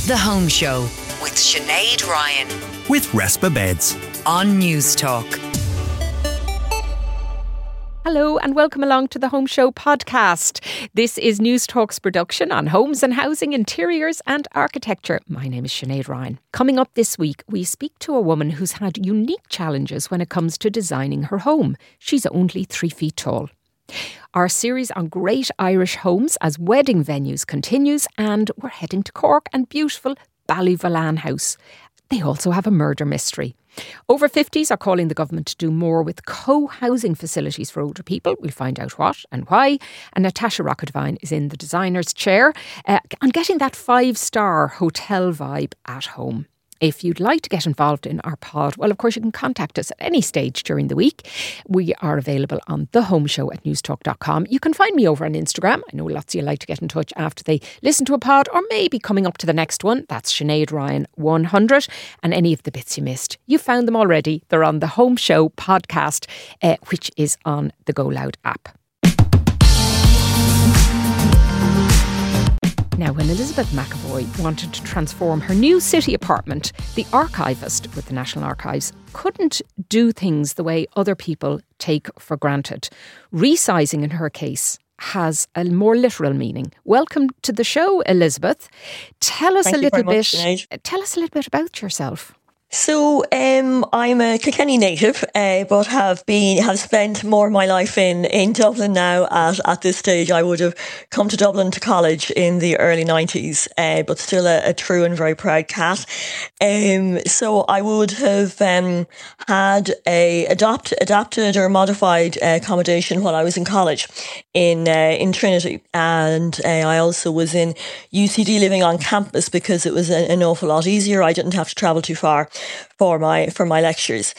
The Home Show with Sinead Ryan. With Respa Beds. On News Talk. Hello and welcome along to the Home Show podcast. This is News Talk's production on homes and housing, interiors and architecture. My name is Sinead Ryan. Coming up this week, we speak to a woman who's had unique challenges when it comes to designing her home. She's only 3 feet tall. Our series on great Irish homes as wedding venues continues, and we're heading to Cork and beautiful Ballyvolane House. They also have a murder mystery. Over 50s are calling the government to do more with co-housing facilities for older people. We'll find out what and why. And Natasha Rockettvine is in the designer's chair on getting that 5-star hotel vibe at home. If you'd like to get involved in our pod, well, of course, you can contact us at any stage during the week. We are available on thehomeshow@newstalk.com. You can find me over on Instagram. I know lots of you like to get in touch after they listen to a pod or maybe coming up to the next one. That's Sinead Ryan 100. And any of the bits you missed, you found them already. They're on the Home Show podcast, which is on the Go Loud app. Now, when Elizabeth McAvoy wanted to transform her new city apartment, the archivist with the National Archives couldn't do things the way other people take for granted. Resizing, in her case, has a more literal meaning. Welcome to the show, Elizabeth. Tell us a little bit about yourself. So I'm a Kilkenny native, but have spent more of my life in Dublin now. At this stage, I would have come to Dublin to college in the early 90s, but still a true and very proud cat. So I would have had a adapted or modified accommodation while I was in college in Trinity, and I also was in UCD living on campus because it was an awful lot easier. I didn't have to travel too far for my lectures.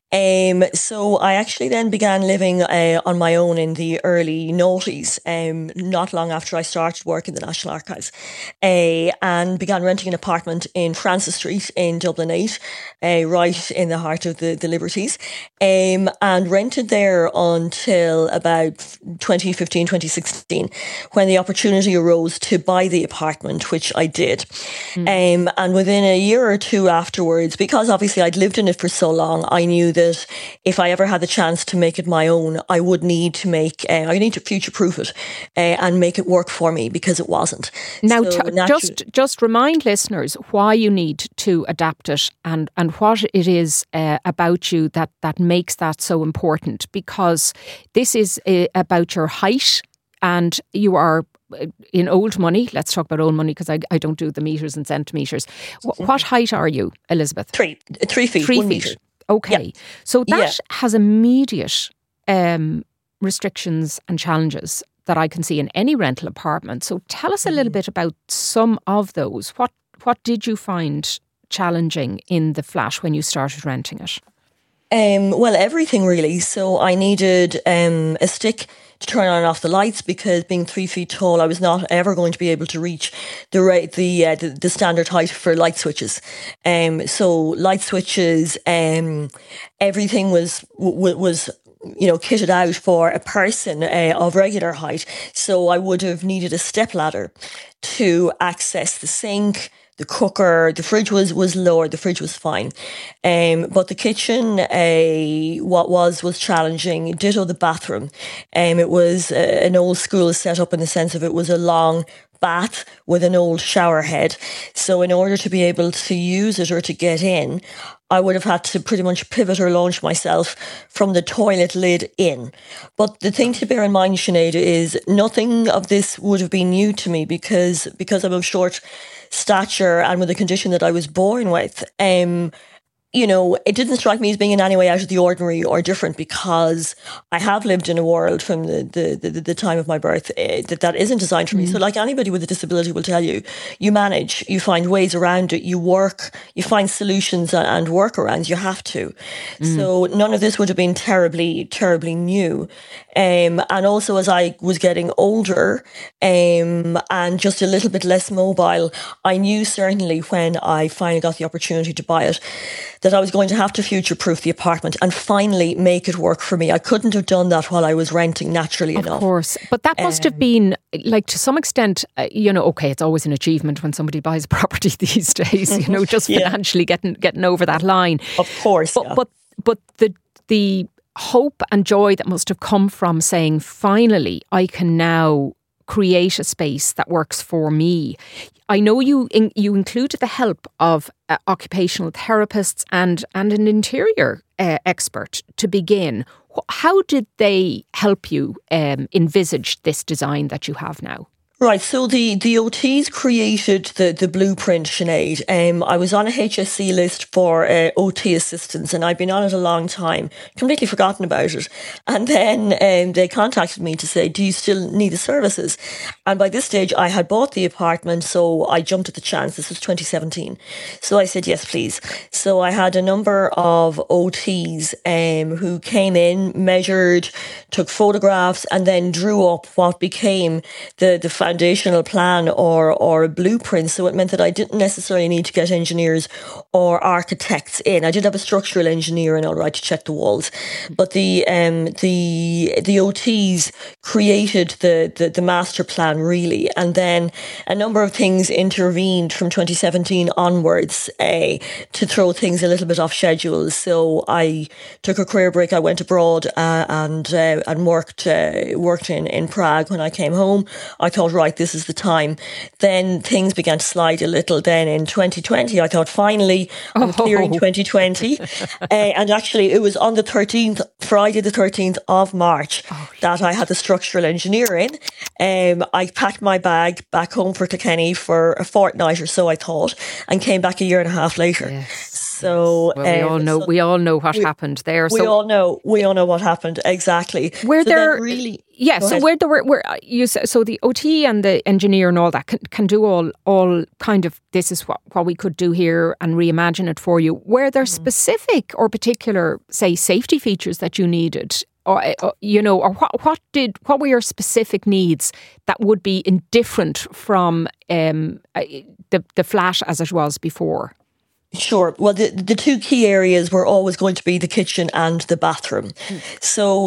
So I actually then began living on my own in the early noughties, not long after I started work in the National Archives, and began renting an apartment in Francis Street in Dublin 8, right in the heart of the Liberties, and rented there until about 2015, 2016, when the opportunity arose to buy the apartment, which I did. And within a year or two afterwards, because obviously I'd lived in it for so long, I knew that if I ever had the chance to make it my own, I would need to future-proof it and make it work for me, because it wasn't. Now, just remind listeners why you need to adapt it and what it is about you that makes that so important, because this is about your height, and you are in old money. Let's talk about old money, because I don't do the metres and centimetres. What height are you, Elizabeth? 3 feet, 1 metre. Okay. Yeah. So that has immediate restrictions and challenges that I can see in any rental apartment. So tell us a little bit about some of those. What did you find challenging in the flat when you started renting it? Well, everything really. So I needed a stick to turn on and off the lights, because being 3 feet tall, I was not ever going to be able to reach the standard height for light switches. So light switches, everything was kitted out for a person of regular height. So I would have needed a step ladder to access the sink, the cooker. The fridge was lower. The fridge was fine. But the kitchen, what was challenging. Ditto the bathroom. It was an old school setup in the sense of it was a long bath with an old shower head. So in order to be able to use it or to get in, I would have had to pretty much pivot or launch myself from the toilet lid in. But the thing to bear in mind, Sinead, is nothing of this would have been new to me, because I'm of short stature and with the condition that I was born with. It didn't strike me as being in any way out of the ordinary or different, because I have lived in a world from the time of my birth that isn't designed for me. So like anybody with a disability will tell you, you manage, you find ways around it, you work, you find solutions and workarounds, you have to. So none of this would have been terribly, terribly new. And also as I was getting older and just a little bit less mobile, I knew certainly when I finally got the opportunity to buy it that I was going to have to future-proof the apartment and finally make it work for me. I couldn't have done that while I was renting, naturally enough. Of course. But that must have been, like, to some extent, okay, it's always an achievement when somebody buys a property these days, just financially getting over that line. Of course. But the hope and joy that must have come from saying, finally, I can now create a space that works for me. I know you included the help of occupational therapists and an interior expert to begin. How did they help you envisage this design that you have now? Right, so the OTs created the blueprint, Sinead. I was on a HSC list for OT assistants, and I'd been on it a long time, completely forgotten about it. And then they contacted me to say, do you still need the services? And by this stage, I had bought the apartment, so I jumped at the chance. This was 2017. So I said, yes, please. So I had a number of OTs who came in, measured, took photographs, and then drew up what became the foundational plan or a blueprint. So it meant that I didn't necessarily need to get engineers or architects in. I did have a structural engineer in, all right, to check the walls, but the OTs created the master plan, really, and then a number of things intervened from 2017 onwards to throw things a little bit off schedule. So I took a career break. I went abroad and worked in Prague. When I came home, I thought, right, this is the time. Then things began to slide a little. Then in 2020, I thought, finally, I'm clearing 2020. And actually, it was on the 13th, Friday the 13th of March, that I had the structural engineer in. I packed my bag back home for Kilkenny for a fortnight or so, I thought, and came back a year and a half later. Yes. So we all know what happened there. We all know what happened, exactly. Were so there really? Yes. So where there were you so the OT and the engineer and all that can do all kind of, this is what we could do here and reimagine it for you. Were there specific or particular, say, safety features that you needed? Or what were your specific needs that would be indifferent from the flat as it was before? Sure. Well, the two key areas were always going to be the kitchen and the bathroom. So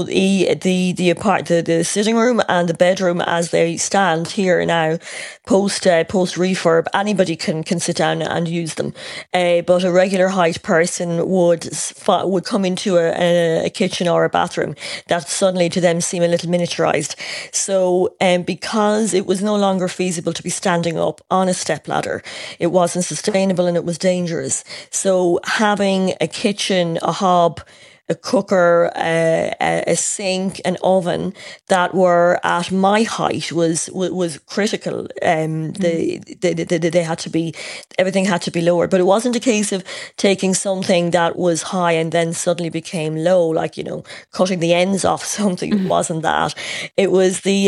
the sitting room and the bedroom, as they stand here now, post refurb, anybody can sit down and use them. But a regular height person would come into a kitchen or a bathroom that suddenly to them seem a little miniaturized. So because it was no longer feasible to be standing up on a stepladder, it wasn't sustainable and it was dangerous. So having a kitchen, a hob, a cooker, a sink, an oven that were at my height was critical. They had to be, everything had to be lower. But it wasn't a case of taking something that was high and then suddenly became low, like, cutting the ends off something. It wasn't that. It was the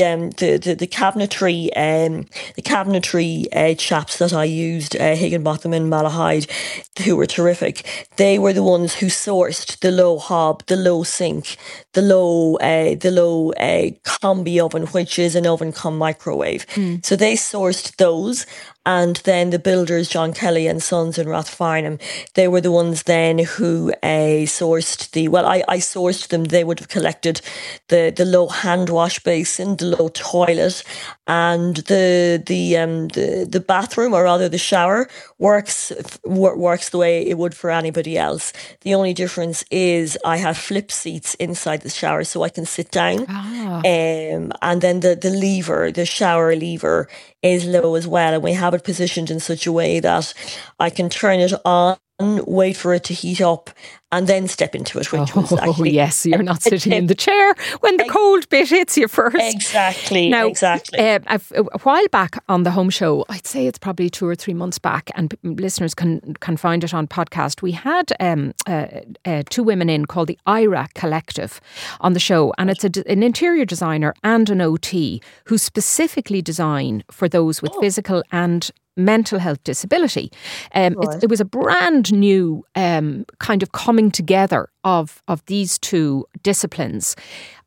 cabinetry chaps that I used, Higginbotham and Malahide, who were terrific. They were the ones who sourced the low hob, the low sink, the low combi oven, which is an oven cum microwave. So they sourced those. And then the builders, John Kelly and Sons in Rathfarnham, they were the ones then who sourced I sourced them. They would have collected the low hand wash basin, the low toilet, and the bathroom, or rather the shower, works the way it would for anybody else. The only difference is I have flip seats inside the shower, so I can sit down. And then the shower lever is low as well, and we have it positioned in such a way that I can turn it on, wait for it to heat up, and then step into it. Which was actually, yes, you're not sitting in the chair when the cold bit hits you first. Exactly. Now, exactly. A while back on the Home Show, I'd say it's probably 2 or 3 months back, and listeners can find it on podcast. We had 2 women in called the IRA Collective on the show, and it's an interior designer and an OT who specifically design for those with physical and mental health disability. It was a brand new kind of coming together of these two disciplines.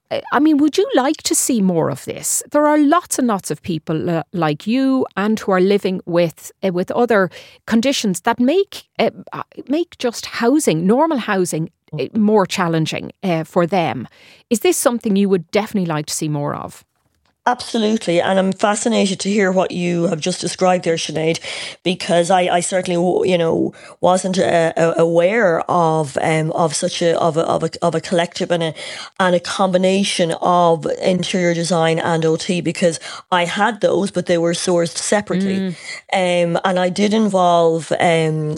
would you like to see more of this? There are lots and lots of people like you and who are living with other conditions that make just housing, normal housing, more challenging for them. Is this something you would definitely like to see more of? Absolutely, and I'm fascinated to hear what you have just described there, Sinead, because I certainly, wasn't aware of such a collective and a combination of interior design and OT, because I had those, but they were sourced separately, and I did involve a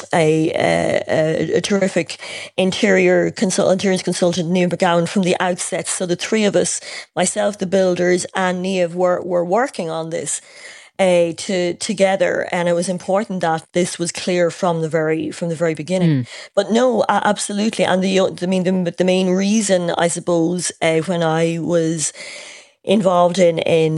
terrific interiors consultant, Niamh McGowan, from the outset. So the three of us, myself, the builders, and Niamh, were working on this together, and it was important that this was clear from the very beginning. But no, absolutely, and the main reason, I suppose, when I was involved in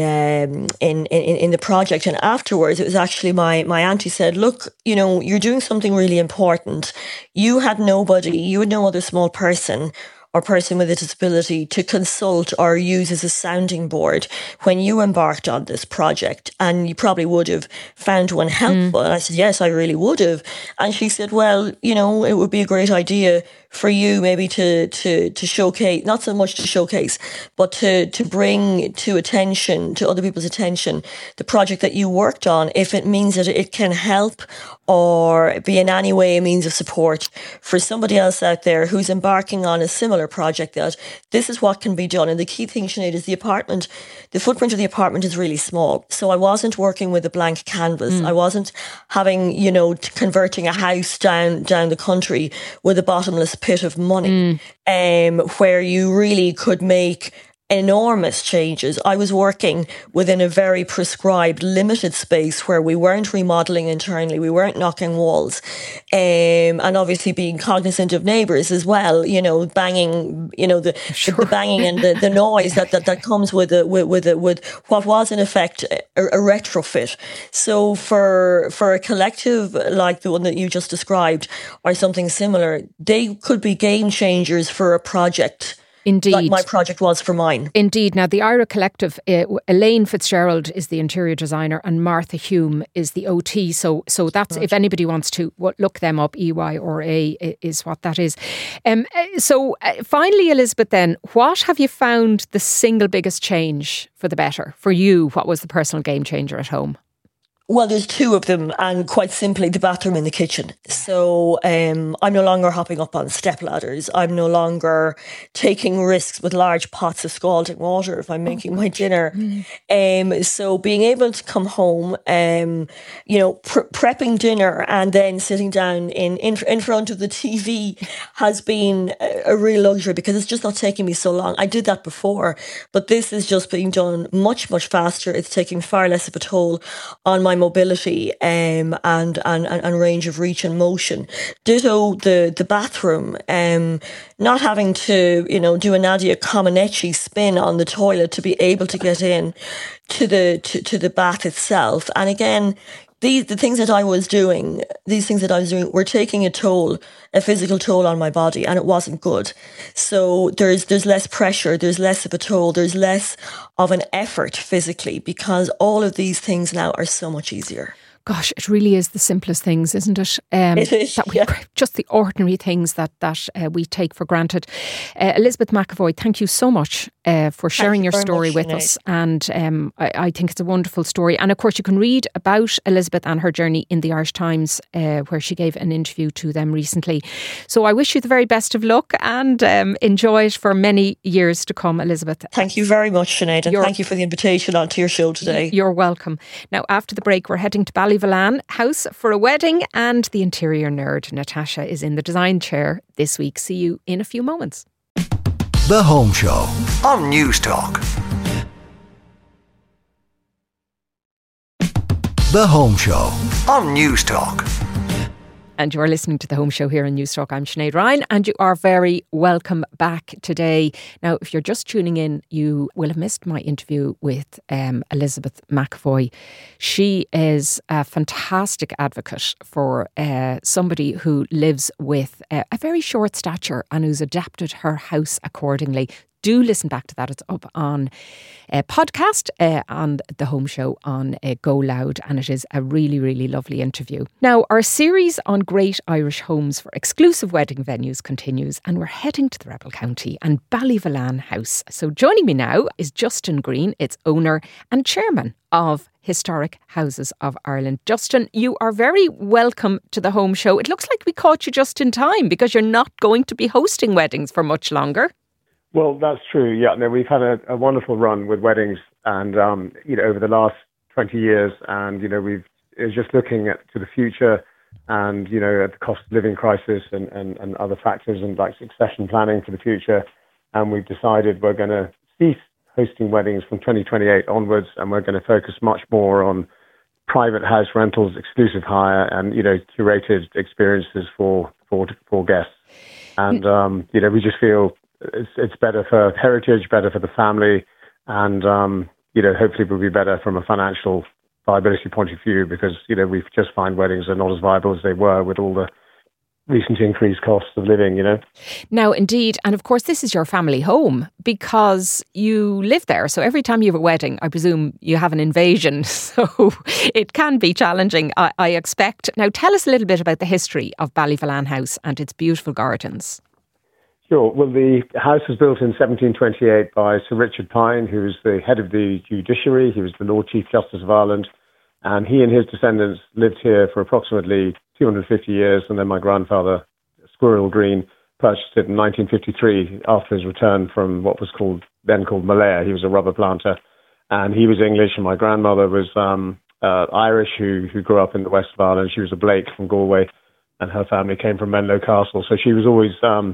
the project and afterwards, it was actually my auntie said, look, you're doing something really important. You had no other small person or person with a disability to consult or use as a sounding board when you embarked on this project, and you probably would have found one helpful. And I said, yes, I really would have. And she said, well, it would be a great idea for you maybe to showcase, not so much to showcase, but to bring to other people's attention, the project that you worked on, if it means that it can help or be in any way a means of support for somebody else out there who's embarking on a similar project, that this is what can be done. And the key thing, Sinead, is the footprint of the apartment is really small. So I wasn't working with a blank canvas. I wasn't having, converting a house down the country with a bottomless pit of money, where you really could make enormous changes. I was working within a very prescribed, limited space where we weren't remodelling internally, we weren't knocking walls, and obviously being cognizant of neighbours as well. Banging, the banging and the noise that comes with what was in effect a retrofit. So for a collective like the one that you just described, or something similar, they could be game changers for a project. Indeed. Like my project was for mine. Indeed. Now, the Ira Collective, Elaine Fitzgerald is the interior designer and Martha Hume is the OT. So that's, if anybody wants to look them up, EY or A is what that is. So finally, Elizabeth, then, what have you found the single biggest change for the better? For you, what was the personal game changer at home? Well, there's two of them, and quite simply the bathroom and the kitchen. So I'm no longer hopping up on step ladders. I'm no longer taking risks with large pots of scalding water if I'm making my dinner. So being able to come home, prepping dinner and then sitting down in front of the TV has been a real luxury, because it's just not taking me so long. I did that before, but this is just being done much, much faster. It's taking far less of a toll on my mobility and range of reach and motion. Ditto the bathroom, not having to do a Nadia Comaneci spin on the toilet to be able to get in to the bath itself. And again, these things that I was doing were taking a physical toll on my body, and it wasn't good. So there's less pressure, there's less of a toll, there's less of an effort physically, because all of these things now are so much easier. Gosh, it really is the simplest things, isn't it? It is, just the ordinary things that we take for granted. Elizabeth McAvoy, thank you so much for sharing your story with us. And I think it's a wonderful story. And of course, you can read about Elizabeth and her journey in the Irish Times, where she gave an interview to them recently. So I wish you the very best of luck, and enjoy it for many years to come, Elizabeth. Thank you very much, Sinead, and thank you for the invitation onto your show today. You're welcome. Now, after the break, we're heading to Ballyvolane House for a wedding, and the interior nerd Natasha is in the design chair this week. See you in a few moments. The Home Show on News Talk. The Home Show on News Talk. And you are listening to The Home Show here on News Talk. I'm Sinead Ryan, and you are very welcome back today. Now, if you're just tuning in, you will have missed my interview with Elizabeth McAvoy. She is a fantastic advocate for somebody who lives with a very short stature and who's adapted her house accordingly do listen back to that. It's up on a podcast on the Home Show on Go Loud, and it is a really, really lovely interview. Now, our series on great Irish homes for exclusive wedding venues continues, and we're heading to the Rebel County and Ballyvolane House. So joining me now is Justin Green, its owner and chairman of Historic Houses of Ireland. Justin, you are very welcome to the Home Show. It looks like we caught you just in time because you're not going to be hosting weddings for much longer. Well, that's true. Yeah, no, we've had a wonderful run with weddings, and over the last 20 years, and we've just looking to the future, and at the cost of living crisis and other factors, and like succession planning for the future, and we've decided we're going to cease hosting weddings from 2028 onwards, and we're going to focus much more on private house rentals, exclusive hire, and curated experiences for guests. And we just feel it's better for heritage, better for the family, and hopefully it will be better from a financial viability point of view, because we just find weddings are not as viable as they were with all the recent increased costs of living, Now, indeed, and of course this is your family home because you live there. So every time you have a wedding, I presume you have an invasion. So it can be challenging, I expect. Now, tell us a little bit about the history of Ballyvolane House and its beautiful gardens. Sure. Well, the house was built in 1728 by Sir Richard Pine, who was the head of the judiciary. He was the Lord Chief Justice of Ireland. And he and his descendants lived here for approximately 250 years. And then my grandfather, Squirrel Green, purchased it in 1953 after his return from what was then called Malaya. He was a rubber planter. And he was English, and my grandmother was Irish, who grew up in the west of Ireland. She was a Blake from Galway, and her family came from Menlo Castle. So she was always...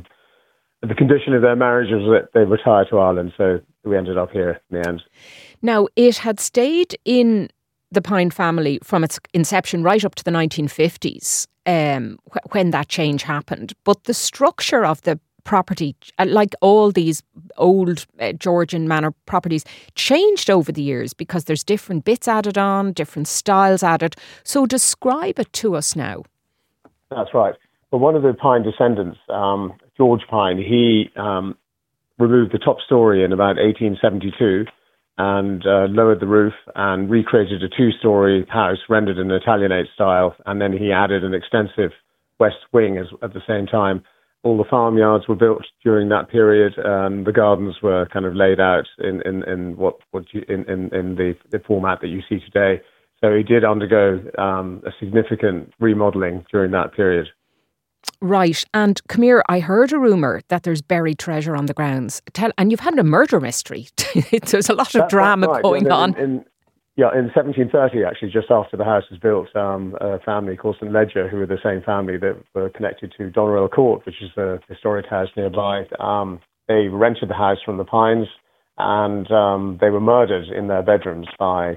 the condition of their marriage was that they retired to Ireland. So we ended up here in the end. Now, it had stayed in the Pine family from its inception right up to the 1950s, when that change happened. But the structure of the property, like all these old Georgian manor properties, changed over the years because there's different bits added on, different styles added. So describe it to us now. That's right. Well, one of the Pine descendants, George Pine, he removed the top story in about 1872 and lowered the roof and recreated a two-story house rendered in Italianate style. And then he added an extensive west wing at the same time. All the farmyards were built during that period, and the gardens were kind of laid out in the format that you see today. So he did undergo a significant remodeling during that period. Right. And come here, I heard a rumour that there's buried treasure on the grounds. And you've had a murder mystery. There's a lot of drama going on. In 1730, actually, just after the house was built, a family called St. Ledger, who were the same family that were connected to Doneraile Court, which is a historic house nearby, they rented the house from the Pines, and they were murdered in their bedrooms by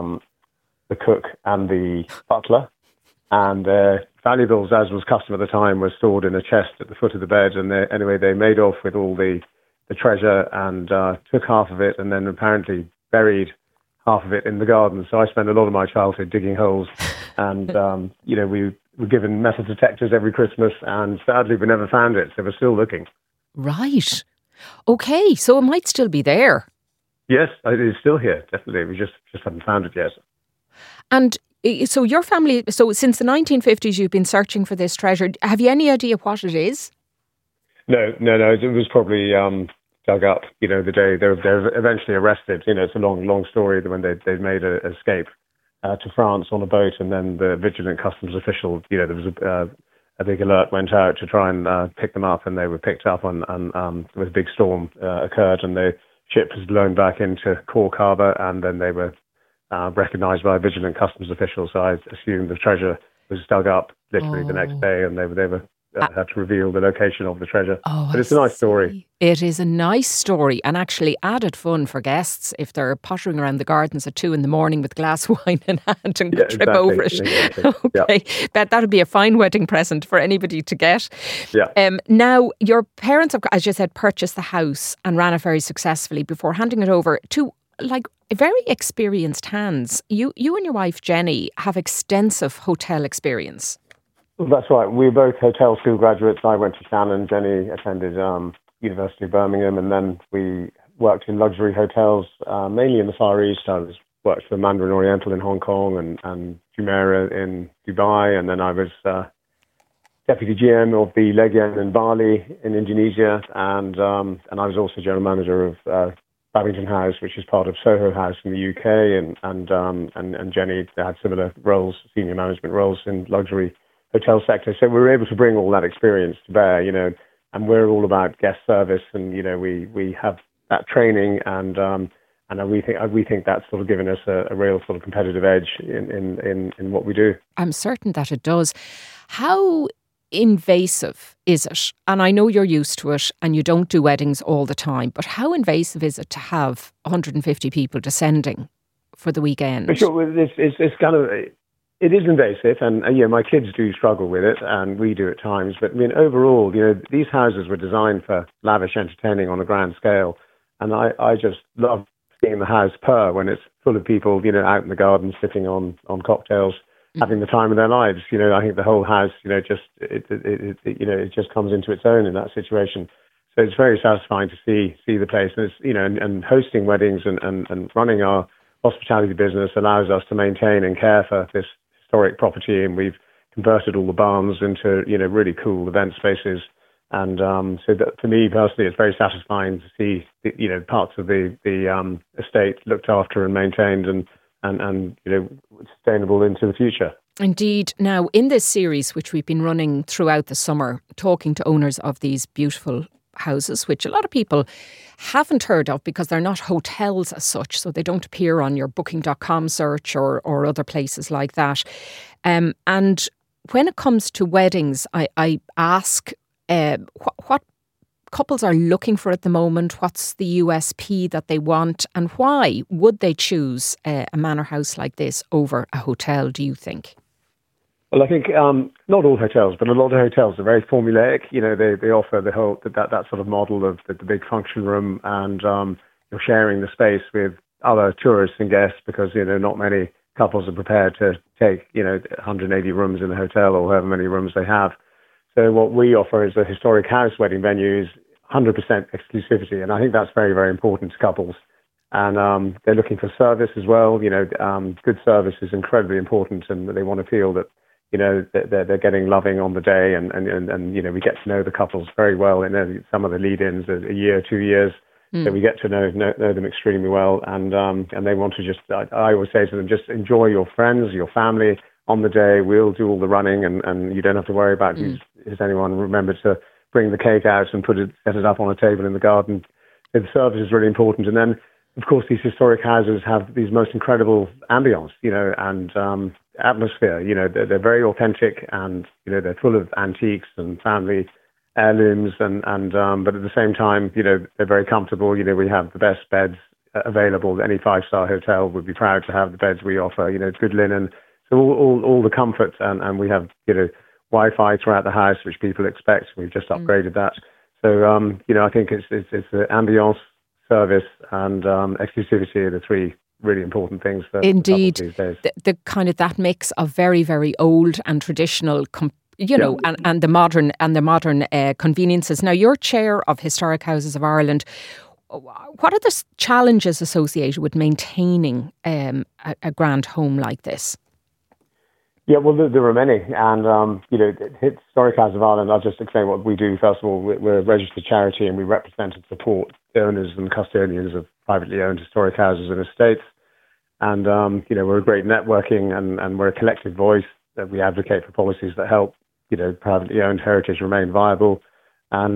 the cook and the butler. And valuables, as was custom at the time, were stored in a chest at the foot of the bed. And they made off with all the treasure and took half of it, and then apparently buried half of it in the garden. So I spent a lot of my childhood digging holes, and we were given metal detectors every Christmas, and sadly we never found it. So we're still looking. Right. Okay. So it might still be there. Yes, it is still here. Definitely. We just haven't found it yet. And so your family, since the 1950s, you've been searching for this treasure. Have you any idea what it is? No. It was probably dug up. The day they were eventually arrested. It's a long story when they made an escape to France on a boat, and then the vigilant customs official, there was a big alert went out to try and pick them up, and they were picked up, and with a big storm occurred, and the ship was blown back into Cork Harbour, and then they were recognised by a vigilant customs official. So I assume the treasure was dug up literally the next day, and they were had to reveal the location of the treasure. But it's a nice story. It is a nice story, and actually added fun for guests if they're pottering around the gardens at 2 a.m. with a glass of wine in hand and trip over it. Exactly. Okay, yeah. That would be a fine wedding present for anybody to get. Yeah. Now, your parents, as you said, purchased the house and ran it very successfully before handing it over to very experienced hands. You and your wife Jenny have extensive hotel experience. Well, that's right. We were both hotel school graduates. I went to Shannon. Jenny attended University of Birmingham, and then we worked in luxury hotels, mainly in the Far East. I worked for Mandarin Oriental in Hong Kong and Jumeirah in Dubai, and then I was deputy GM of the Legion in Bali in Indonesia, and I was also general manager of Babington House, which is part of Soho House in the UK, and Jenny had similar roles, senior management roles in luxury hotel sector. So we were able to bring all that experience to bear, and we're all about guest service, and we have that training, and we think that's sort of given us a real sort of competitive edge in what we do. I'm certain that it does. How invasive is it? And I know you're used to it and you don't do weddings all the time, but how invasive is it to have 150 people descending for the weekend? For sure, it's kind of, it is invasive, and my kids do struggle with it, and we do at times. But I mean, overall, these houses were designed for lavish entertaining on a grand scale, and I just love seeing the house purr when it's full of people, out in the garden sipping on cocktails, having the time of their lives. I think the whole house, it just comes into its own in that situation. So it's very satisfying to see the place, and it's, and hosting weddings and running our hospitality business allows us to maintain and care for this historic property, and we've converted all the barns into, really cool event spaces. And so that, for me personally, it's very satisfying to see, parts of the estate looked after and maintained and sustainable into the future. Indeed. Now, in this series, which we've been running throughout the summer, talking to owners of these beautiful houses, which a lot of people haven't heard of because they're not hotels as such, so they don't appear on your booking.com search or other places like that. And when it comes to weddings, I ask what couples are looking for at the moment, what's the USP that they want, and why would they choose a manor house like this over a hotel, do you think? Well, I think not all hotels, but a lot of hotels are very formulaic. They offer the whole that sort of model of the big function room, and you're sharing the space with other tourists and guests because not many couples are prepared to take 180 rooms in a hotel or however many rooms they have. So what we offer is a historic house wedding venues, 100% exclusivity, and I think that's very, very important to couples. And they're looking for service as well. Good service is incredibly important, and they want to feel that they're getting loving on the day, and we get to know the couples very well. And some of the lead-ins are a year, 2 years, so we get to know them extremely well. And they want to just, I always say to them, just enjoy your friends, your family on the day. We'll do all the running, and you don't have to worry about has anyone remembered to bring the cake out and set it up on a table in the garden. The service is really important. And then, of course, these historic houses have these most incredible ambience, and atmosphere. They're very authentic, and they're full of antiques and family heirlooms, and but at the same time, they're very comfortable. We have the best beds available. Any 5-star hotel would be proud to have the beds we offer. Good linen, so all the comforts, and we have Wi-Fi throughout the house, which people expect. We've just upgraded that. So I think it's the ambience, service, and exclusivity are the three really important things for indeed these days. The kind of that mix of very, very old and traditional and the modern conveniences. Now, you're chair of Historic Houses of Ireland. What are the challenges associated with maintaining a grand home like this? Yeah, well, there are many. And, Historic Houses of Ireland, I'll just explain what we do. First of all, we're a registered charity, and we represent and support owners and custodians of privately owned historic houses and estates. And, we're a great networking, and we're a collective voice that we advocate for policies that help, privately owned heritage remain viable. And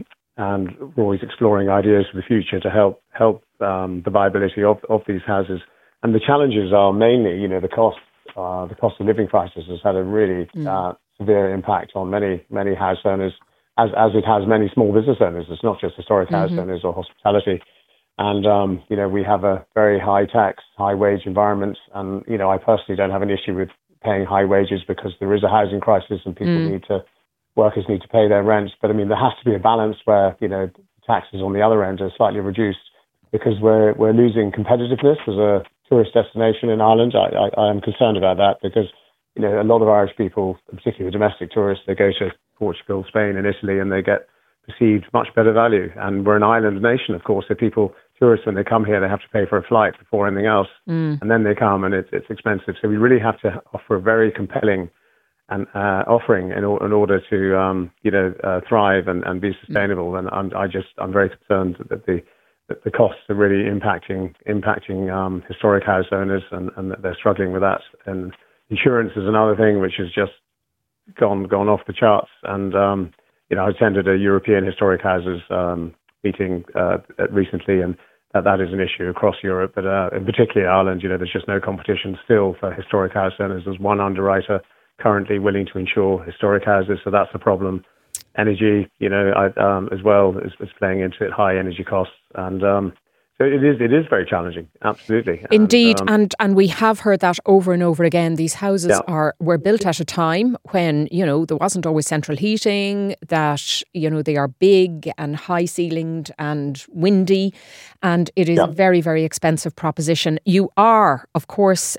we're always exploring ideas for the future to help the viability of these houses. And the challenges are mainly, the cost of living crisis has had a really severe impact on many house owners, as it has many small business owners. It's not just historic house owners or hospitality. And, we have a very high tax, high wage environment. And, I personally don't have an issue with paying high wages because there is a housing crisis and workers need to pay their rents. But I mean, there has to be a balance where, taxes on the other end are slightly reduced, because we're losing competitiveness as a tourist destination in Ireland. I am concerned about that because, a lot of Irish people, particularly domestic tourists, they go to Portugal, Spain and Italy, and they get perceived much better value. And we're an island nation, of course, so tourists, when they come here, they have to pay for a flight before anything else. And then they come and it's expensive. So we really have to offer a very compelling offering in order to thrive and be sustainable. And I'm very concerned that the costs are really impacting historic house owners and that they're struggling with that. And insurance is another thing which has just gone off the charts. And I attended a European historic houses meeting recently, and that is an issue across Europe, but in particular Ireland. There's just no competition still for historic house owners. There's one underwriter currently willing to insure historic houses, so that's a problem. Energy, as well is playing into it, high energy costs, and so it is very challenging, absolutely. Indeed, and we have heard that over and over again. These houses were built at a time when, there wasn't always central heating, that, they are big and high-ceilinged and windy, and it is a very, very expensive proposition. You are, of course,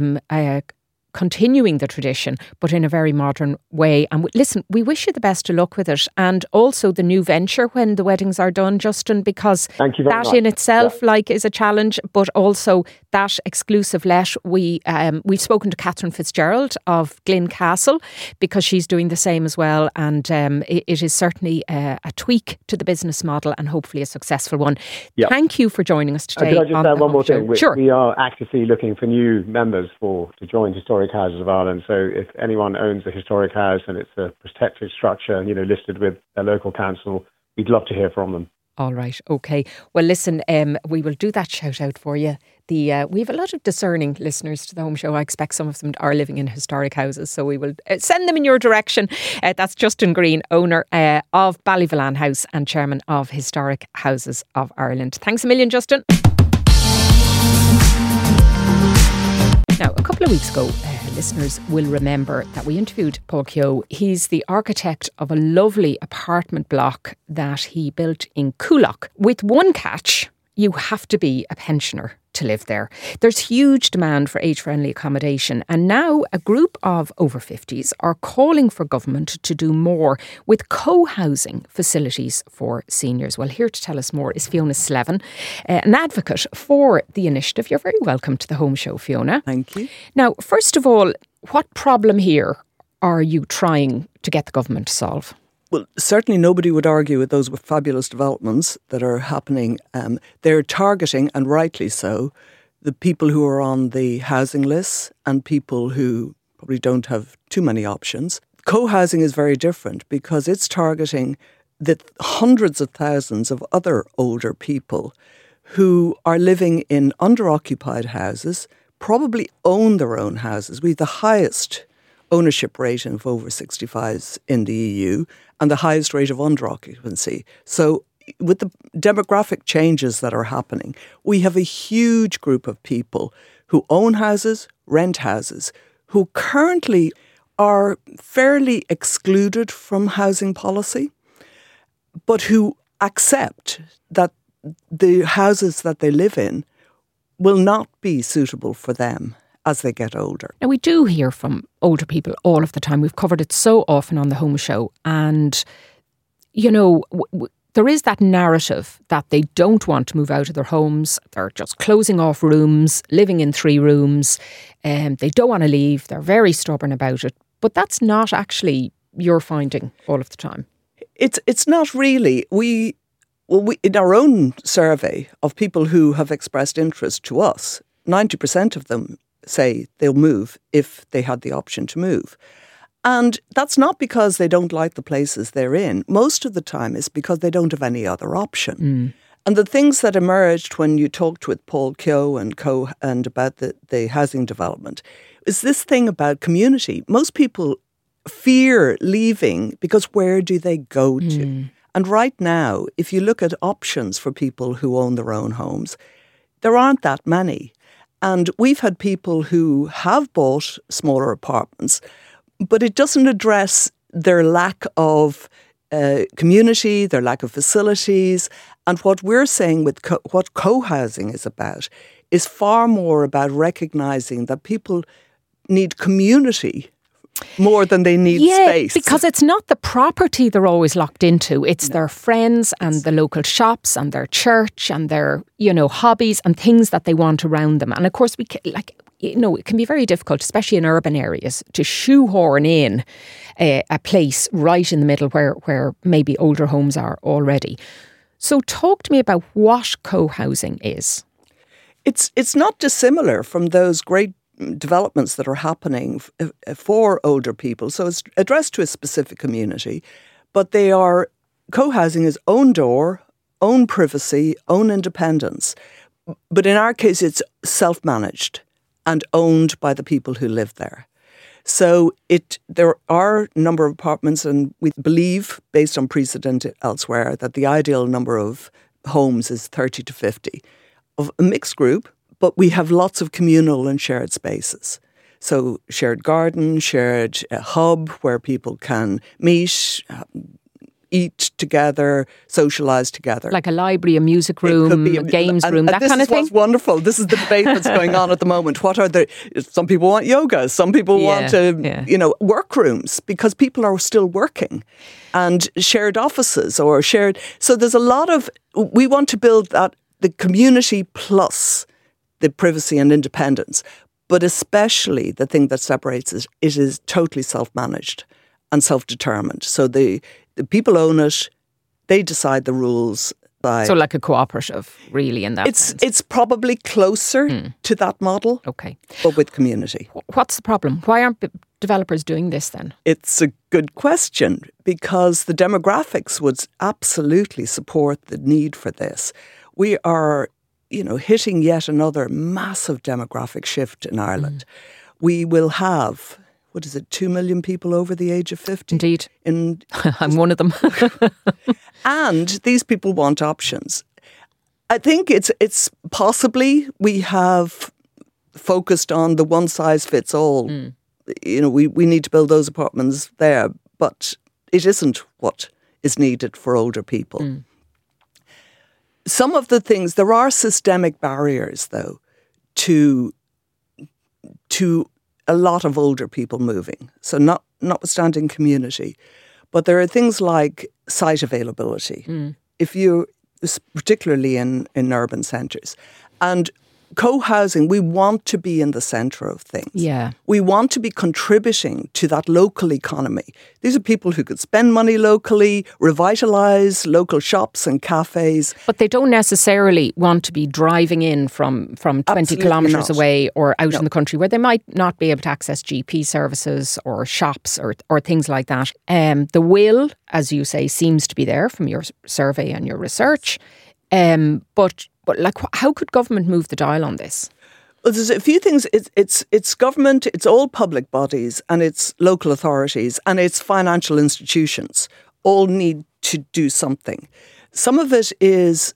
continuing the tradition, but in a very modern way. And listen, we wish you the best of luck with it, and also the new venture when the weddings are done, Justin, because that in itself is a challenge, but also that exclusive let. We've spoken to Catherine Fitzgerald of Glyn Castle, because she's doing the same as well, and it is certainly a tweak to the business model and hopefully a successful one. Thank you for joining us today. Could I just add one more thing? Sure. We are actively looking for new members to join Historic Houses of Ireland. So if anyone owns a historic house and it's a protected structure, listed with a local council, we'd love to hear from them. All right. Okay. Well, listen, we will do that shout out for you. We have a lot of discerning listeners to the Home Show. I expect some of them are living in historic houses, so we will send them in your direction. That's Justin Green, owner of Ballyvolane House and chairman of Historic Houses of Ireland. Thanks a million, Justin. Now, a couple of weeks ago, listeners will remember that we interviewed Paul Keogh. He's the architect of a lovely apartment block that he built in Coolock. With one catch, you have to be a pensioner to live there. There's huge demand for age-friendly accommodation, and now a group of over 50s are calling for government to do more with co-housing facilities for seniors. Well, here to tell us more is Fiona Slevin, an advocate for the initiative. You're very welcome to the Home Show, Fiona. Thank you. Now, first of all, what problem here are you trying to get the government to solve? Well, certainly nobody would argue with those fabulous developments that are happening. They're targeting, and rightly so, the people who are on the housing lists and people who probably don't have too many options. Co-housing is very different because it's targeting the hundreds of thousands of other older people who are living in under-occupied houses, probably own their own houses. We have the highest ownership rate of over 65s in the EU and the highest rate of under-occupancy. So with the demographic changes that are happening, we have a huge group of people who own houses, rent houses, who currently are fairly excluded from housing policy, but who accept that the houses that they live in will not be suitable for them as they get older. Now, we do hear from older people all of the time. We've covered it so often on the Home Show. And, there is that narrative that they don't want to move out of their homes. They're just closing off rooms, living in 3 rooms. They don't want to leave. They're very stubborn about it. But that's not actually your finding all of the time. It's not really. We in our own survey of people who have expressed interest to us, 90% of them say they'll move if they had the option to move. And that's not because they don't like the places they're in. Most of the time it's because they don't have any other option. And the things that emerged when you talked with Paul Keogh and about the housing development is this thing about community. Most people fear leaving because where do they go to? And right now, if you look at options for people who own their own homes, there aren't that many. And we've had people who have bought smaller apartments, but it doesn't address their lack of community, their lack of facilities. And what we're saying with what co-housing is about is far more about recognising that people need community more than they need space. Because it's not the property they're always locked into. It's their friends and the local shops and their church and their, hobbies and things that they want around them. And of course, it can be very difficult, especially in urban areas, to shoehorn in a place right in the middle where maybe older homes are already. So talk to me about what co-housing is. It's not dissimilar from those great developments that are happening for older people. So it's addressed to a specific community, but co-housing is own door, own privacy, own independence. But in our case, it's self-managed and owned by the people who live there. So there are a number of apartments, and we believe, based on precedent elsewhere, that the ideal number of homes is 30 to 50 of a mixed group, but we have lots of communal and shared spaces. So shared garden, shared hub where people can meet, eat together, socialise together. Like a library, a music room, a games room, that kind of thing? This is what's wonderful. This is the debate that's going on at the moment. Some people want yoga, some people want workrooms, because people are still working, and shared offices or shared. So there's a lot of, we want to build that, the community plus the privacy and independence. But especially the thing that separates it is totally self-managed and self-determined. So the people own it, they decide the rules. So like a cooperative, really, in that sense. It's probably closer to that model, okay, but with community. What's the problem? Why aren't developers doing this then? It's a good question, because the demographics would absolutely support the need for this. We are, hitting yet another massive demographic shift in Ireland. We will have, 2 million people over the age of 50? Indeed. I'm one of them. And these people want options. I think it's possibly we have focused on the one size fits all. We need to build those apartments there, but it isn't what is needed for older people. Some of the things, there are systemic barriers, though, to a lot of older people moving. So notwithstanding community. But there are things like site availability, particularly in urban centres. And co-housing, we want to be in the centre of things. Yeah. We want to be contributing to that local economy. These are people who could spend money locally, revitalise local shops and cafes. But they don't necessarily want to be driving in from 20 kilometres away or out in the country where they might not be able to access GP services or shops or things like that. The will, as you say, seems to be there from your survey and your research. But how could government move the dial on this? Well, there's a few things. It's government, it's all public bodies, and it's local authorities, and it's financial institutions. All need to do something. Some of it is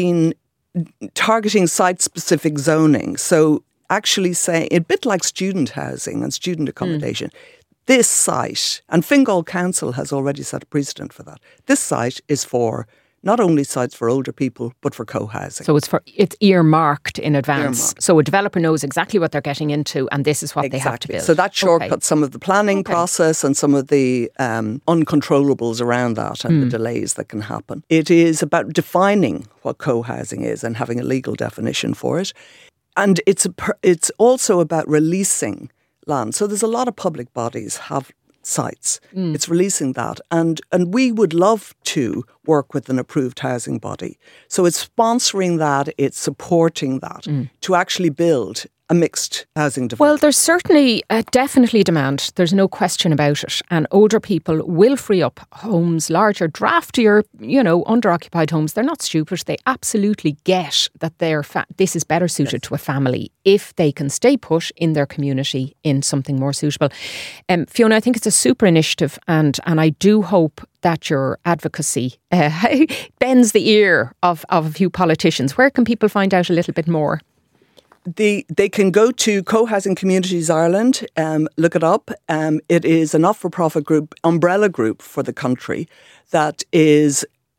targeting site-specific zoning. So actually saying, a bit like student housing and student accommodation, this site, and Fingal Council has already set a precedent for that, this site is for not only sites for older people, but for co-housing. So it's earmarked in advance. So a developer knows exactly what they're getting into, and this is what they have to build. So that shortcuts some of the planning process and some of the uncontrollables around that and the delays that can happen. It is about defining what co-housing is and having a legal definition for it. And it's also about releasing land. So there's a lot of public bodies have sites. It's releasing that. And we would love to work with an approved housing body. So it's sponsoring that, it's supporting that to actually build a mixed housing development. Well, there's certainly definitely demand. There's no question about it. And older people will free up homes, larger, draftier, underoccupied homes. They're not stupid. They absolutely get that this is better suited to a family if they can stay put in their community in something more suitable. Fiona, I think it's a super initiative, and I do hope that your advocacy bends the ear of a few politicians. Where can people find out a little bit more? They can go to Co-Housing Communities Ireland, look it up. It is a not-for-profit group, umbrella group for the country that is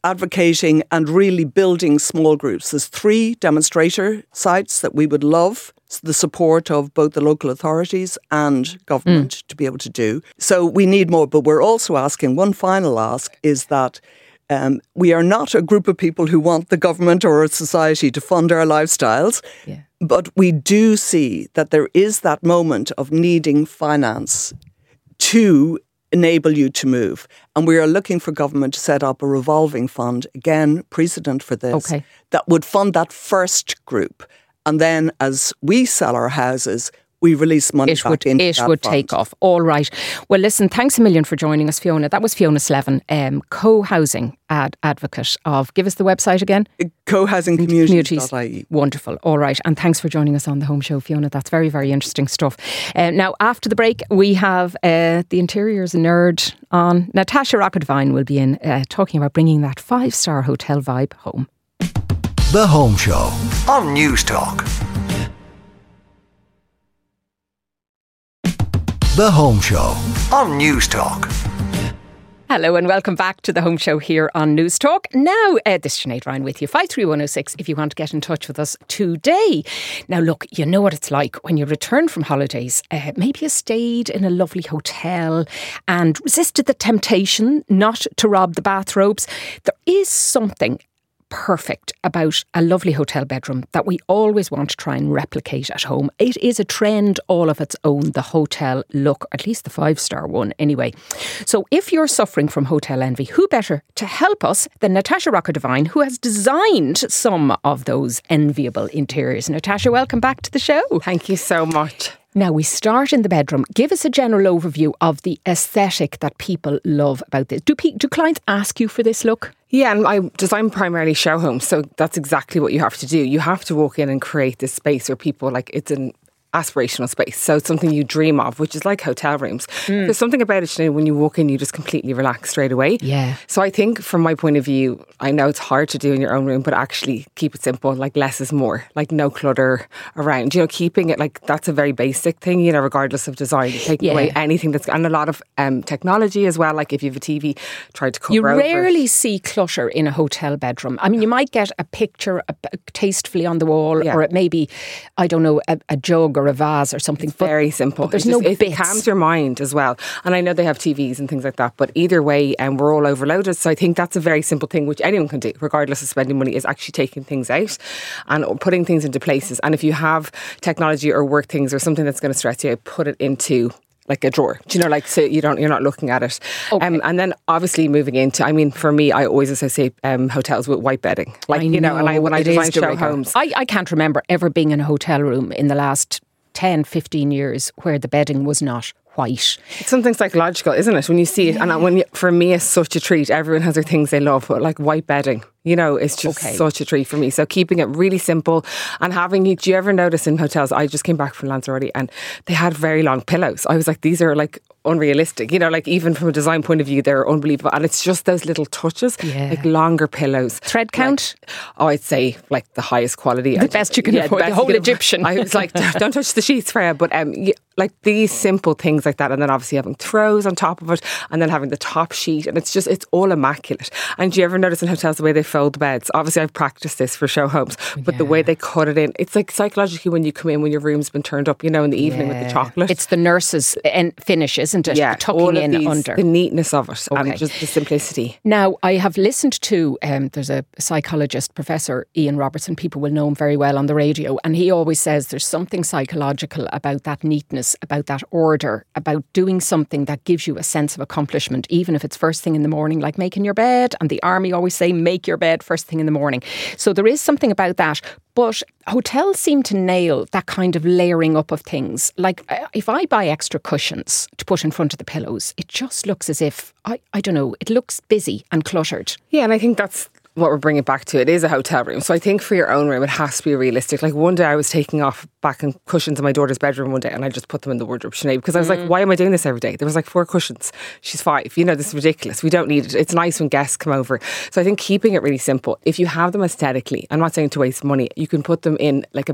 advocating and really building small groups. There's 3 demonstrator sites that we would love the support of both the local authorities and government to be able to do. So we need more, but we're also asking, one final ask is that we are not a group of people who want the government or a society to fund our lifestyles, but we do see that there is that moment of needing finance to enable you to move. And we are looking for government to set up a revolving fund, again, precedent for this, that would fund that first group. And then as we sell our houses, we release money back into that fund. Take off. All right. Well, listen, thanks a million for joining us, Fiona. That was Fiona Slevin, co-housing advocate of, give us the website again? cohousingcommunities.ie. Wonderful. All right. And thanks for joining us on the Home Show, Fiona. That's very, very interesting stuff. Now, after the break, we have the interiors nerd on. Natasha Rockett-Devine will be in talking about bringing that 5-star hotel vibe home. The Home Show on News Talk. The Home Show on News Talk. Hello and welcome back to the Home Show here on News Talk. Now, this is Sinead Ryan with you, 53106 if you want to get in touch with us today. Now look, you know what it's like when you return from holidays. Maybe you stayed in a lovely hotel and resisted the temptation not to rob the bathrobes. There is something perfect about a lovely hotel bedroom that we always want to try and replicate at home. It is a trend all of its own, the hotel look, at least the 5-star one anyway. So if you're suffering from hotel envy, who better to help us than Natasha Rockett-Devine, who has designed some of those enviable interiors. Natasha, welcome back to the show. Thank you so much. Now, we start in the bedroom. Give us a general overview of the aesthetic that people love about this. Do clients ask you for this look? Yeah, and I design primarily show homes, so that's exactly what you have to do. You have to walk in and create this space where people, like, it's an aspirational space. So it's something you dream of, which is like hotel rooms. There's something about it, you know, when you walk in, you just completely relax straight away. Yeah. So I think from my point of view, I know it's hard to do in your own room, but actually keep it simple, like less is more, like no clutter around, you know, keeping it like that's a very basic thing, you know, regardless of design, taking away anything that's, and a lot of technology as well, like if you have a TV, try to cover over. You rarely see clutter in a hotel bedroom. I mean, you might get a picture tastefully on the wall, or it may be, I don't know, a jug or a vase or something. It's very simple. But there's no bits. It calms your mind as well. And I know they have TVs and things like that, but either way, we're all overloaded. So I think that's a very simple thing which anyone can do, regardless of spending money, is actually taking things out and putting things into places. And if you have technology or work things or something that's going to stress you out, put it into like a drawer, do you know, like so you're not looking at it. Okay. And then obviously moving into, I mean, for me, I always associate hotels with white bedding. Like, you know, and when I design show homes. I can't remember ever being in a hotel room in the last 10, 15 years where the bedding was not white. It's something psychological, isn't it? When you see it, and for me, it's such a treat. Everyone has their things they love, but like white bedding, you know, it's just such a treat for me. So keeping it really simple and having, do you ever notice in hotels, I just came back from Lanzarote and they had very long pillows. I was like, these are like unrealistic, you know, like even from a design point of view, they're unbelievable. And it's just those little touches, like longer pillows. Thread count? Like, I'd say like the highest quality. The best you can afford, the whole Egyptian. I was like, don't touch the sheets, Freya. But like these simple things like that. And then obviously having throws on top of it and then having the top sheet. And it's all immaculate. And do you ever notice in hotels the way they fold the beds? Obviously I've practiced this for show homes, but the way they cut it in, it's like psychologically when you come in, when your room's been turned up, you know, in the evening with the chocolate. It's the nurse's finish, isn't it? Yeah, tucking all of in these, under. The neatness of it and just the simplicity. Now, I have listened to, there's a psychologist, Professor Ian Robertson, people will know him very well on the radio, and he always says there's something psychological about that neatness, about that order, about doing something that gives you a sense of accomplishment, even if it's first thing in the morning, like making your bed. And the army always say, make your bed first thing in the morning. So there is something about that. But hotels seem to nail that kind of layering up of things. Like if I buy extra cushions to put in front of the pillows, it just looks as if, I don't know, it looks busy and cluttered. Yeah, and I think that's what we're bringing back to, it is a hotel room. So I think for your own room, it has to be realistic. Like one day I was taking off back and cushions in my daughter's bedroom one day and I just put them in the wardrobe, Sinead, because I was like, why am I doing this every day? There was like 4 cushions. She's 5. You know, this is ridiculous. We don't need it. It's nice when guests come over. So I think keeping it really simple. If you have them aesthetically, I'm not saying to waste money, you can put them in like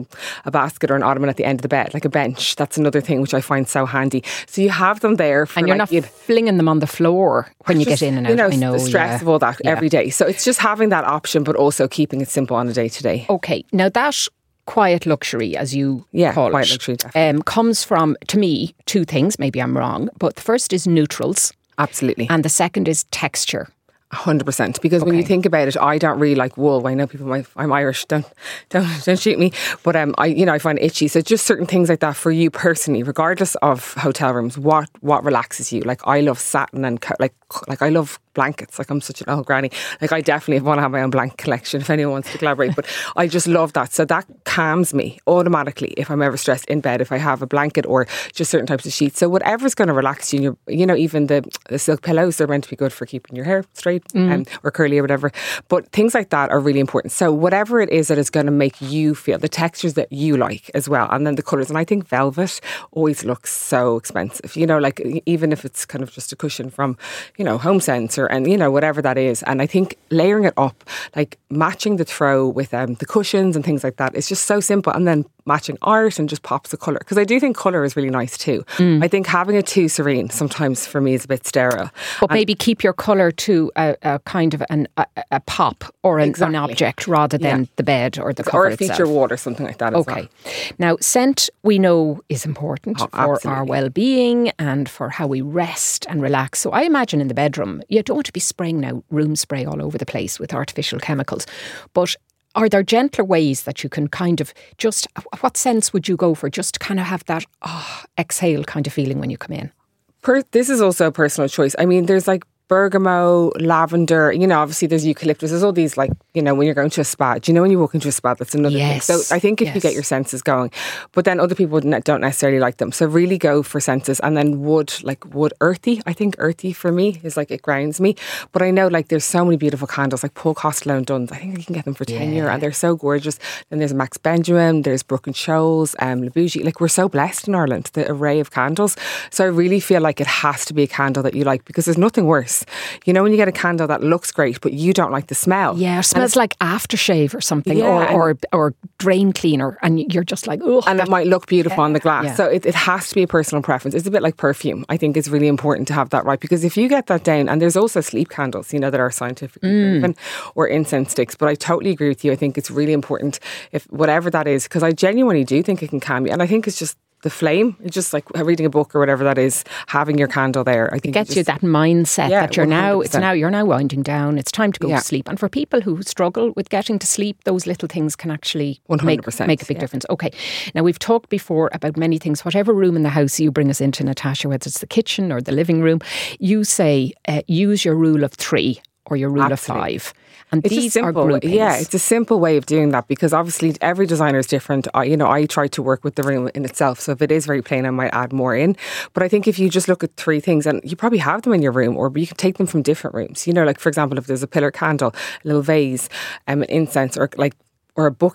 a basket or an ottoman at the end of the bed, like a bench. That's another thing which I find so handy. So you have them there for, and you're not flinging them on the floor when you get in and out. You know, I know the stress of all that every day. So it's just having that option, but also keeping it simple on a day to day. Okay, now that quiet luxury, as you call quiet it, luxury, comes from, to me, 2 things. Maybe I'm wrong, but the first is neutrals. Absolutely. And the second is texture. 100%, because when you think about it, I don't really like wool. I know people might, I'm Irish, don't shoot me, but I find it itchy. So just certain things like that for you personally, regardless of hotel rooms, what relaxes you? Like I love satin and like I love blankets. Like I'm such an old granny. Like I definitely want to have my own blanket collection if anyone wants to collaborate. But I just love that. So that calms me automatically if I'm ever stressed in bed, if I have a blanket or just certain types of sheets. So whatever's going to relax you, and even the silk pillows, they're meant to be good for keeping your hair straight or curly or whatever. But things like that are really important. So whatever it is that is going to make you feel, the textures that you like as well, and then the colours. And I think velvet always looks so expensive. Like even if it's kind of just a cushion from HomeSense and whatever that is. And I think layering it up, like matching the throw with the cushions and things like that, is just so simple. And then matching art and just pops of colour, because I do think colour is really nice too. I think having it too serene sometimes for me is a bit sterile. But maybe keep your colour to a kind of a pop or an object rather than the bed or the cover or a feature itself. wall or something like that. Okay. Now, scent we know is important for our well-being and for how we rest and relax. So I imagine in the bedroom you don't want to be spraying now room spray all over the place with artificial chemicals, but are there gentler ways that you can kind of just, what scents would you go for, just to kind of have that exhale kind of feeling when you come in? This is also a personal choice. I mean, there's like bergamot, lavender, obviously there's eucalyptus. There's all these when you're going to a spa. Do you know when you walk into a spa, that's another thing. So I think if you get your senses going, but then other people don't necessarily like them. So really go for senses. And then wood earthy. I think earthy for me is like, it grounds me. But I know there's so many beautiful candles, like Paul Costello and Dunn's. I think you can get them for €10 and they're so gorgeous. Then there's Max Benjamin, there's Brook and Scholl's, Le Bougie. Like we're so blessed in Ireland, the array of candles. So I really feel like it has to be a candle that you like, because there's nothing worse. When you get a candle that looks great, but you don't like the smell. Yeah, it smells like aftershave or something, or drain cleaner, and you're just like, oh. And it might look beautiful on the glass. Yeah. So it has to be a personal preference. It's a bit like perfume. I think it's really important to have that right, because if you get that down, and there's also sleep candles, that are scientifically proven, or incense sticks. But I totally agree with you. I think it's really important, if whatever that is, because I genuinely do think it can calm you. And I think it's just the flame. It's just like reading a book or whatever that is, having your candle there. I think it gets you that mindset that you're 100%. You're now winding down. It's time to go to sleep. And for people who struggle with getting to sleep, those little things can actually 100%, make a big difference. Okay. Now, we've talked before about many things. Whatever room in the house you bring us into, Natasha, whether it's the kitchen or the living room, you say use your rule of 3 or your rule of 5. And it's these are groupings. Yeah, it's a simple way of doing that, because obviously every designer is different. I try to work with the room in itself. So if it is very plain, I might add more in. But I think if you just look at 3 things, and you probably have them in your room, or you can take them from different rooms. Like for example, if there's a pillar candle, a little vase, an incense, or a book,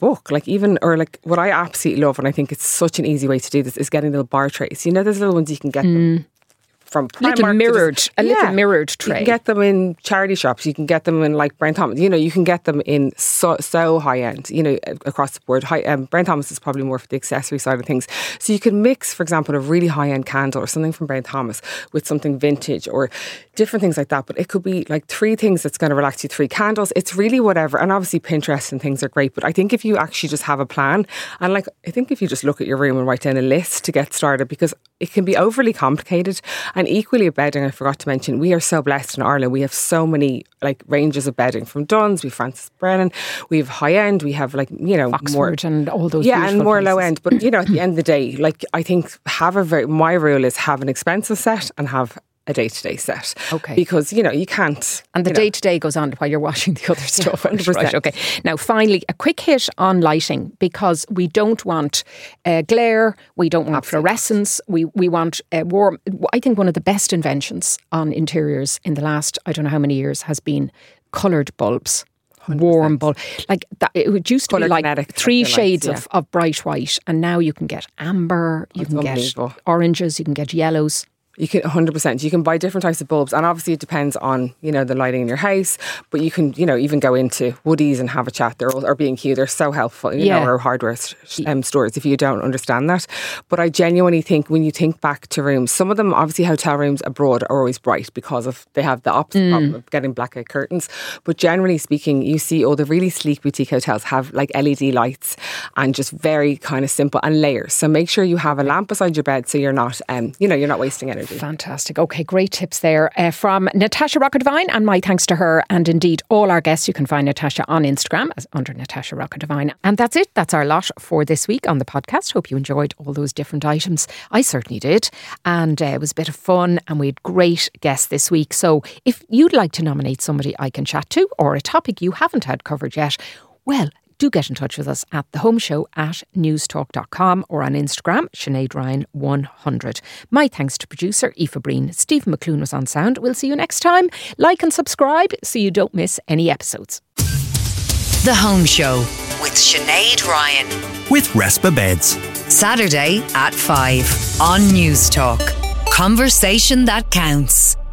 or what I absolutely love, and I think it's such an easy way to do this, is getting little bar trays. There's little ones you can get them from Primark, little mirrored tray. You can get them in charity shops. You can get them in like Brent Thomas. You can get them in so high end. Across the board. Brent Thomas is probably more for the accessory side of things. So you can mix, for example, a really high end candle or something from Brent Thomas with something vintage or different things like that. But it could be like 3 things that's going to relax you. 3 candles. It's really whatever. And obviously Pinterest and things are great. But I think if you actually just have a plan, and I think if you just look at your room and write down a list to get started, because it can be overly complicated. And equally, bedding, I forgot to mention, we are so blessed in Ireland. We have so many ranges of bedding from Dunn's, we have Francis Brennan, we have high end, we have Oxford more, and all those and more places. Low end. But at the end of the day, I think my rule is have an expensive set and have a day-to-day set. Okay. Because, you can't. And the day-to-day goes on while you're washing the other stuff. 100%. Right, okay. Now, finally, a quick hit on lighting, because we don't want glare, we don't want fluorescence, we want warm. I think one of the best inventions on interiors in the last, I don't know how many years, has been coloured bulbs. 100%. Warm bulb, like that. It used to be like 3 shades of bright white, and now you can get amber, you can get oranges, you can get yellows. You can 100%. You can buy different types of bulbs, and obviously it depends on the lighting in your house. But you can even go into Woodies and have a chat. Or B&Q. They're so helpful. Or hardware stores if you don't understand that. But I genuinely think when you think back to rooms, some of them obviously hotel rooms abroad are always bright because they have the opposite problem of getting blackout curtains. But generally speaking, you see all the really sleek boutique hotels have like LED lights and just very kind of simple and layers. So make sure you have a lamp beside your bed so you're not you're not wasting energy. Fantastic. Okay, great tips there from Natasha Rocker-Devine, and my thanks to her and indeed all our guests. You can find Natasha on Instagram under Natasha Rocker-Devine. And that's it. That's our lot for this week on the podcast. Hope you enjoyed all those different items. I certainly did. And it was a bit of fun, and we had great guests this week. So if you'd like to nominate somebody I can chat to, or a topic you haven't had covered yet, well, do get in touch with us at The Home Show at newstalk.com or on Instagram, Sinead Ryan 100. My thanks to producer Aoife Breen. Stephen McClune was on sound. We'll see you next time. Like and subscribe so you don't miss any episodes. The Home Show with Sinead Ryan. With Respa Beds. Saturday at 5 on Newstalk. Conversation that counts.